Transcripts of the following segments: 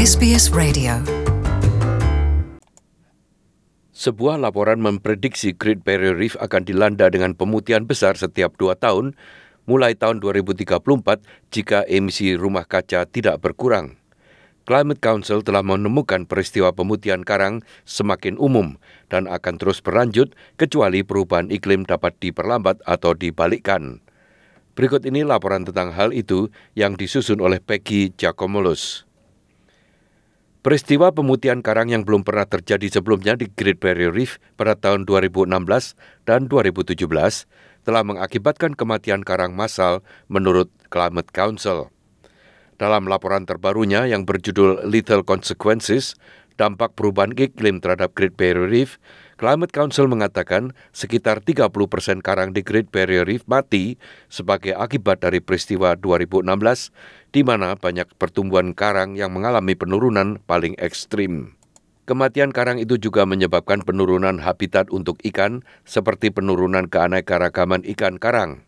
SBS Radio. Sebuah laporan memprediksi Great Barrier Reef akan dilanda dengan pemutihan besar setiap 2 tahun, mulai tahun 2034 jika emisi rumah kaca tidak berkurang. Climate Council telah menemukan peristiwa pemutihan karang semakin umum dan akan terus berlanjut kecuali perubahan iklim dapat diperlambat atau dibalikkan. Berikut ini laporan tentang hal itu yang disusun oleh Peggy Giacomolos. Peristiwa pemutihan karang yang belum pernah terjadi sebelumnya di Great Barrier Reef pada tahun 2016 dan 2017 telah mengakibatkan kematian karang massal menurut Climate Council. Dalam laporan terbarunya yang berjudul Lethal Consequences, dampak perubahan iklim terhadap Great Barrier Reef, Climate Council mengatakan sekitar 30% karang di Great Barrier Reef mati sebagai akibat dari peristiwa 2016, di mana banyak pertumbuhan karang yang mengalami penurunan paling ekstrim. Kematian karang itu juga menyebabkan penurunan habitat untuk ikan, seperti penurunan keanekaragaman ikan karang.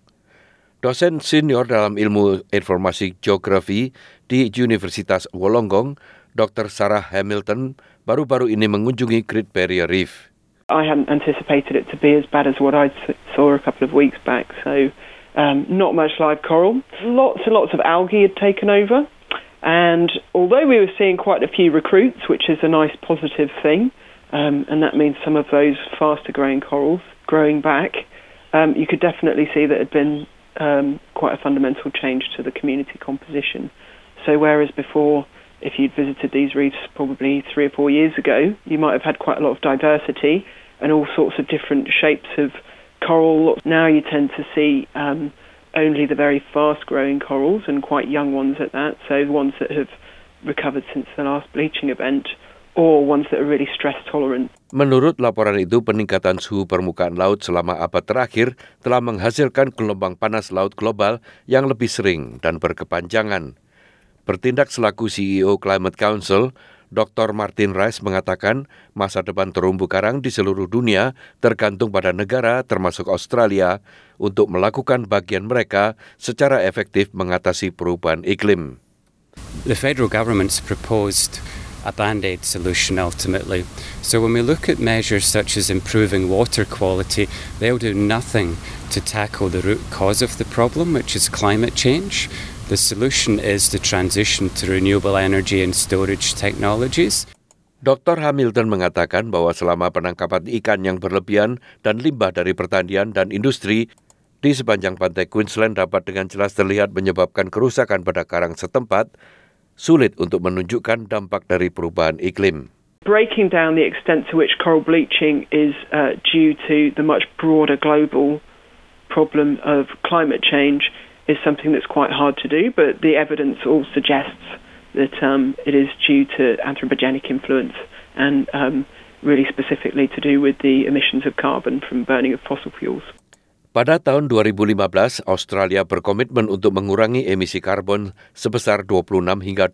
Dosen senior dalam ilmu informasi geografi di Universitas Wollongong, Dr. Sarah Hamilton, baru-baru ini mengunjungi Great Barrier Reef. I hadn't anticipated it to be as bad as what I saw a couple of weeks back. So not much live coral. Lots and lots of algae had taken over. And although we were seeing quite a few recruits, which is a nice positive thing, and that means some of those faster growing corals growing back, you could definitely see that it had been quite a fundamental change to the community composition. So whereas before, if you'd visited these reefs probably 3 or 4 years ago, you might have had quite a lot of diversity and all sorts of different shapes of coral. Now you tend to see only the very fast-growing corals and quite young ones at that, so ones that have recovered since the last bleaching event, or ones that are really stress-tolerant. Menurut laporan itu, peningkatan suhu permukaan laut selama abad terakhir telah menghasilkan gelombang panas laut global yang lebih sering dan berkepanjangan. Bertindak selaku CEO Climate Council, Dr. Martin Rice mengatakan masa depan terumbu karang di seluruh dunia tergantung pada negara termasuk Australia untuk melakukan bagian mereka secara efektif mengatasi perubahan iklim. The federal government's proposed a band-aid solution ultimately. So when we look at measures such as improving water quality, they'll do nothing to tackle the root cause of the problem, which is climate change. The solution is the transition to renewable energy and storage technologies. Dr. Hamilton mengatakan bahwa selama penangkapan ikan yang berlebihan dan limbah dari pertanian dan industri di sepanjang pantai Queensland dapat dengan jelas terlihat menyebabkan kerusakan pada karang setempat, sulit untuk menunjukkan dampak dari perubahan iklim. Breaking down the extent to which coral bleaching is due to the much broader global problem of climate change is something that's quite hard to do, but the evidence all suggests that it is due to anthropogenic influence and really specifically to do with the emissions of carbon from burning of fossil fuels. Pada tahun 2015, Australia berkomitmen untuk mengurangi emisi karbon sebesar 26 hingga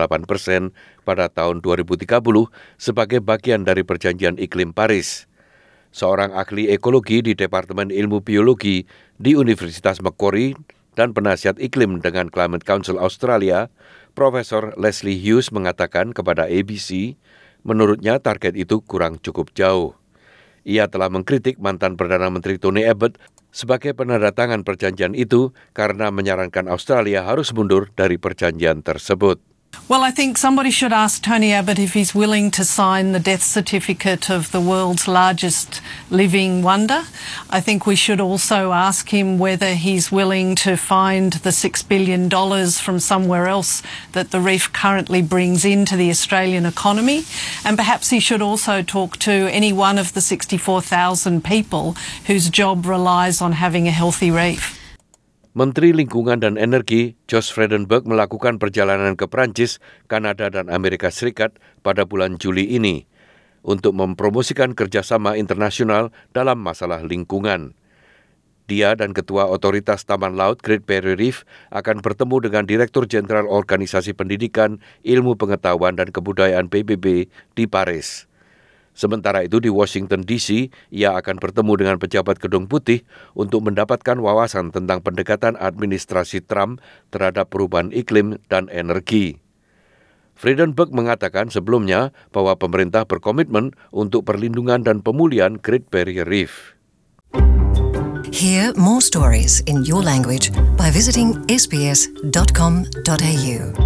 28% pada tahun 2030 sebagai bagian dari perjanjian iklim Paris. Seorang ahli ekologi di Departemen Ilmu Biologi di Universitas Macquarie dan penasihat iklim dengan Climate Council Australia, Profesor Leslie Hughes mengatakan kepada ABC, menurutnya target itu kurang cukup jauh. Ia telah mengkritik mantan Perdana Menteri Tony Abbott sebagai penandatangan perjanjian itu karena menyarankan Australia harus mundur dari perjanjian tersebut. Well, I think somebody should ask Tony Abbott if he's willing to sign the death certificate of the world's largest living wonder. I think we should also ask him whether he's willing to find the $6 billion from somewhere else that the reef currently brings into the Australian economy. And perhaps he should also talk to any one of the 64,000 people whose job relies on having a healthy reef. Menteri Lingkungan dan Energi Josh Frydenberg melakukan perjalanan ke Prancis, Kanada, dan Amerika Serikat pada bulan Juli ini untuk mempromosikan kerjasama internasional dalam masalah lingkungan. Dia dan Ketua Otoritas Taman Laut Great Barrier Reef akan bertemu dengan Direktur Jenderal Organisasi Pendidikan, Ilmu Pengetahuan dan Kebudayaan PBB di Paris. Sementara itu di Washington DC, ia akan bertemu dengan pejabat Gedung Putih untuk mendapatkan wawasan tentang pendekatan administrasi Trump terhadap perubahan iklim dan energi. Vredenburg mengatakan sebelumnya bahwa pemerintah berkomitmen untuk perlindungan dan pemulihan Great Barrier Reef. Hear more stories in your language by visiting sbs.com.au.